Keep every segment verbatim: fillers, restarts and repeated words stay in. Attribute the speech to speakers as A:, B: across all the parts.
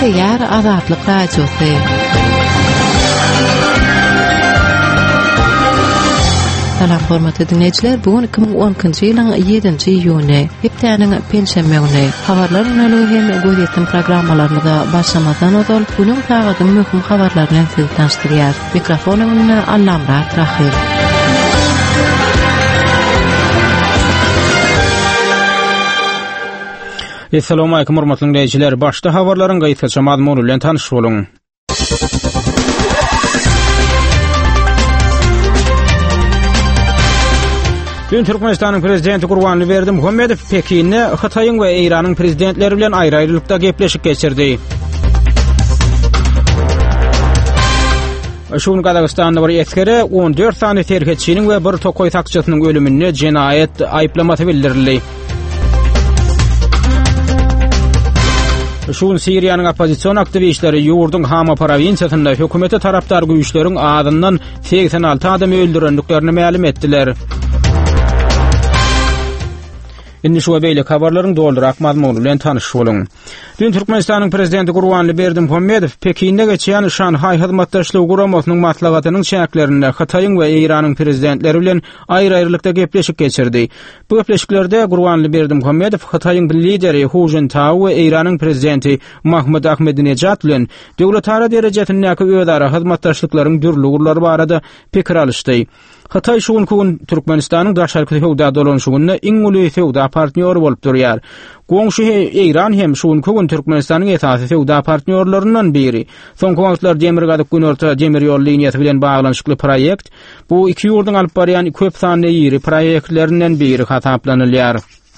A: Ýer Azatlyk Radiosu. Salam hormatly dinleyijiler, bugün iki bin on ikinji ýylyň ýedinji iýuny, hepdeniň penşenbe güni. Habarlar bilen hem gözetdim programmalarymyza başlamazdan öňe bugün taýgadyň möhüm habarlar bilen sizi tanıştyrýar. Mikrofonumy Allamrat Rahil.
B: Assalamu alaykum hormatly dinleyijiler. Başda habarlaryň gaýtgaça mazmuny bilen tanyş boluň. Dün Türkmenistanyň prezidenti Gurbanly Berdimuhammedow Pekinne Hataýyň we Iranyň prezidentleri bilen aýry-aýrylykda gepleşik geçirdi. Şuň Kazakstanda bir eskere on dört sany terhetçiniň we bir tokoý takçysynyň ölümine jenaýet aýplamasy bildirildi. Şuň Siriýanyň opozisiýon aktivistleri ýurdun Hama provinsiýasynda hökümete tarapdar güýçleriň adyndan seksen alty adamy öldürendiklerini ma'lum etdiler. Indi şu beýle habarlaryň doldurak mazmuny bilen tanyş boluň. Dün Türkmenistanyň prezidenti Gurbanly Berdimuhammedow Pekinde geçýän Şanhaý hyzmatdaşlygy guramasynyň maslahatynyň şäklerinde Hataýyň we Iranyň prezidentleri bilen aýry-aýrylykda gepleşik geçirdi. Bu gepleşiklerde Gurbanly Berdimuhammedow Hataýyň lideri Hu Jintao we Iranyň prezidenti Mahmud Ahmedinejad bilen döwletara derejesindäki özara hyzmatdaşlyklaryň dürli gurlary barada pikir alışdy. Hatay şuň gün Türkmenistanyň daşarky howda dolanşygyny iň uly howda partnýor bolup durýar. Goňşy Iran hem şuň gün Türkmenistanyň esasy howda partnýorlaryndan biri. Soňky wagtlar demir gadyk günorta demir ýol liniýasy bilen baglanyşykly proýekt bu iki ýurduň alyp barýan köp sanly ýeri proýektlerinden biri hasaplanylýar.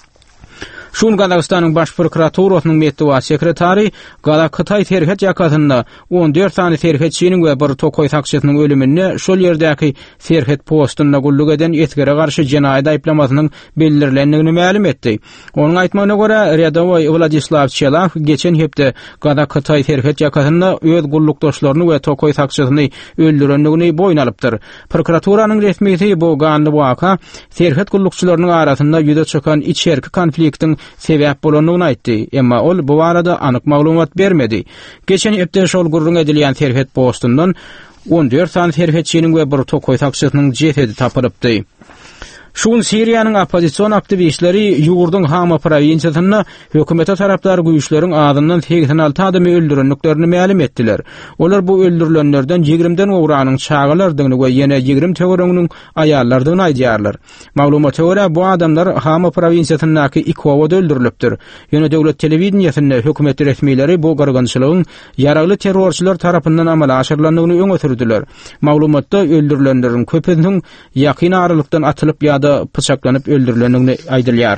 B: Şuň Kazakstanyň baş prokuraturasynyň medeniýet sekretary Gada Hytaý terhet ýakasynda on dört sany terhetçiniň we bir tokoý takçysynyň ölümine şol ýerdäki terhet postunda gulluk eden ýetkere garşy jenaýat aýplamasynyň bildirilendigini ma'lum etdi. Onuň aýtmagyna görä, Ryadowy Vladislav Chelav geçen hepde Gada Hytaý terhet ýakasynda öz gullukdaşlaryny we tokoý takçysyny öldürendigini boýun alypdyr. Prokuraturasynyň resmiýeti bu ganly waka terhet gullukçylarynyň arasynda ýüze çykan içerki konfliktiň sebäp bolanyny aýtdy, emma ol bu barada anyk maglumat bermedi. Geçen hepde şol gurrun edilýän terhet postundan on dört sany terhetçiniň we bir tokoý takçysynyň jesedi tapylypdy. Şuň Siriýanyň opozisiýon aktivistleri ýurdun Hama provinsiýasynda hökümete tarapdar güýçleriň adyndan seksen alty adamy öldürendiklerini ma'lum etdiler. Olar bu öldürilenlerden ýigrimden owranyň çağalardygyny we ýene ýigrim töwereniň aýallardygyny aýdýarlar. Maglumata görä bu adamlar Hama provinsiýasyndaky iki owada öldürilipdir. Ýene döwlet telewizionyasynda hökümet resmiýetleri bu gargynçylygyň ýaragly terrorçylar tarapyndan amala aşyrlandygyny öňe sürdiler. Maglumatda öldürilenleriň köpüniň ýakyn aralykdan atylyp ýa da pıçaklanyp öldürilendigini aýdylýar.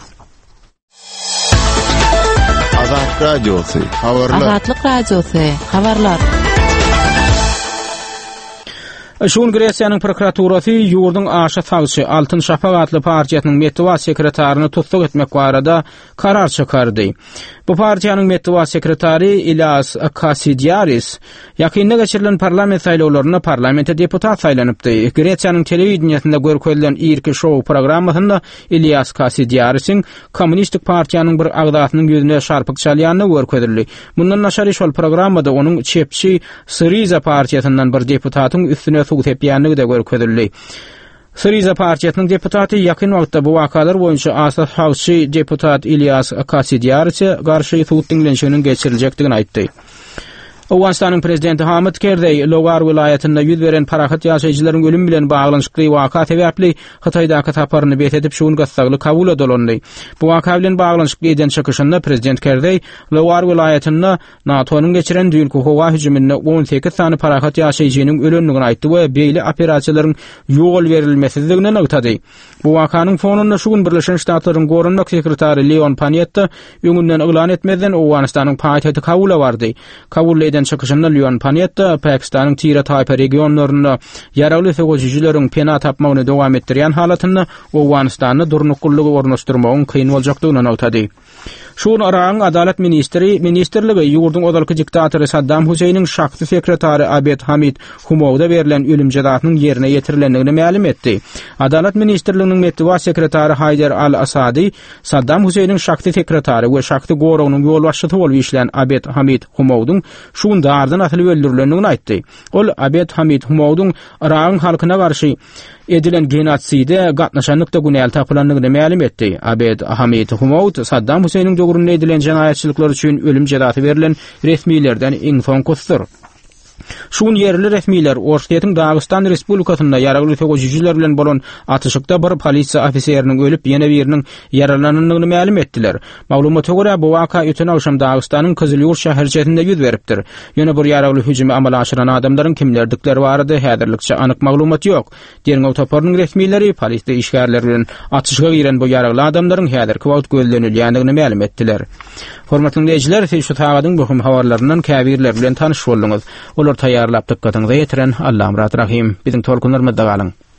C: Azatlyk Radiosu, habarlar.
A: Azatlyk Radiosu, habarlar.
B: Şuň Gresiýanyň prokuraturasy ýurdun aşa sagçy Altyn Şafak adly partiýasynyň medeniýet sekretaryny tutsak etmek barada karar çykardy. Bu partiýanyň medeniýet sekretary İlyas Kasidiaris ýakynda geçirilen parlament saýlawlaryna parlamente deputat saýlanypdy. Gresiýanyň telewizionyasynda görkezlen irki şow programmasynda İlyas Kasidiarisiň Kommunistik partiýanyň bir agdatynyň ýüzüne şarpyk çalýanyny görkezildi. Mundan naşary şol programmada onuň çepçi Syriza partiýasyndan bir deputatyň üstüne suw tepýänligi de görkezildi. Syriza partiýasynyň deputaty ýakyn wagtda bu wakalar boýunça asas hawçy deputat İlyas Kasidiaris'e garşy suw dinlenşiginiň geçiriljekdigini aýtdy. Awganistanyň prezidenti Hamid Karzai Logar vilayetinde ýüz beren parahat ýaşaýjylaryň ölüm bilen baglanyşykly waka sebäpli Hytaýdaky taparyny betedip şuň gassagly kabul edilendi. Bu waka bilen baglanyşykly eden çykyşynda prezident Karzai Logar vilayetinde NATO'nun geçiren düýünki howa hüjümine on sekiz sany parahat ýaşaýjynyň ölendigini aýtdy we beýle operasiýalaryň ýogul berilmesizligini aýtdy. Bu wakanyň fonunda şuň Birleşen Ştatlaryň gorunmak sekretary Leon Panetta öňünden elan etmeden Awganistanyň paýtaty Kabulla bardy. Kabulla eden çykyşynda Leon Panetta Pakistanyň Tira Taýpa regionlarynda ýaragly söwüjüleriň pena tapmagyny dowam etdirýän halatynda Awganistanyň durnuklygy ornaşdyrmagyň kyn boljakdygyny aýtdy. Şuun Irak'ın Adalet Ministri, Ministerligi ýurdun odalky diktatory Saddam Huseyniň şahsy sekretary Abed Hamid Humowda berilen ölüm jazatynyň ýerine ýetirilendigini ma'lum etdi. Adalet Ministerliginiň metbuat sekretary Haydar Al-Asadi, Saddam Huseyniň şahsy sekretary we şahsy goragynyň ýol başçysy bolup işleýän Abed Hamid Humowdyň şuň dardan atylyp öldürilendigini aýtdy. Ol Abed Hamid Humowdyň Irak'ın halkyna garşy edilen genotsidde gatnaşanlykda günäl tapylandygyny ma'lum etdi. Abed Hamid Humowd Saddam Huseyniň döwründe edilen jinaýatçylyklar üçin ölüm jazaty berilen resmilerden iň soňkusy. Şuň yerli resmiler Orşetiň Dagestan Respublikasynda ýaragly tegoýjylar bilen bolan atyşykda bir polisiýa ofiseriniň ölüp ýene biriniň yaralananyny ma'lum etdiler. Maglumata görä bu waka öten awşam Dagestanyň Kyzylyurt şäherçesinde ýüz beripdir. Ýene bir ýaragly hüjümi amala aşyran adamlaryň kimlerdikleri barady häzirlikçe anyk maglumat ýok. Derňew toparynyň resmileri polisiýa işgärleri bilen atyşyga giren bu ýaragly adamlaryň häzirki wagt gözlenilýändigini ma'lum etdiler. Hormatly dinleýijiler, siz şu tagadyň bu habarlaryndan käbirler bilen tanyş boldyňyz. Olar taýýarlap dykkatyňyza ýetiren Allahym Rahim. Biziň tolkunlarymyzda galyň.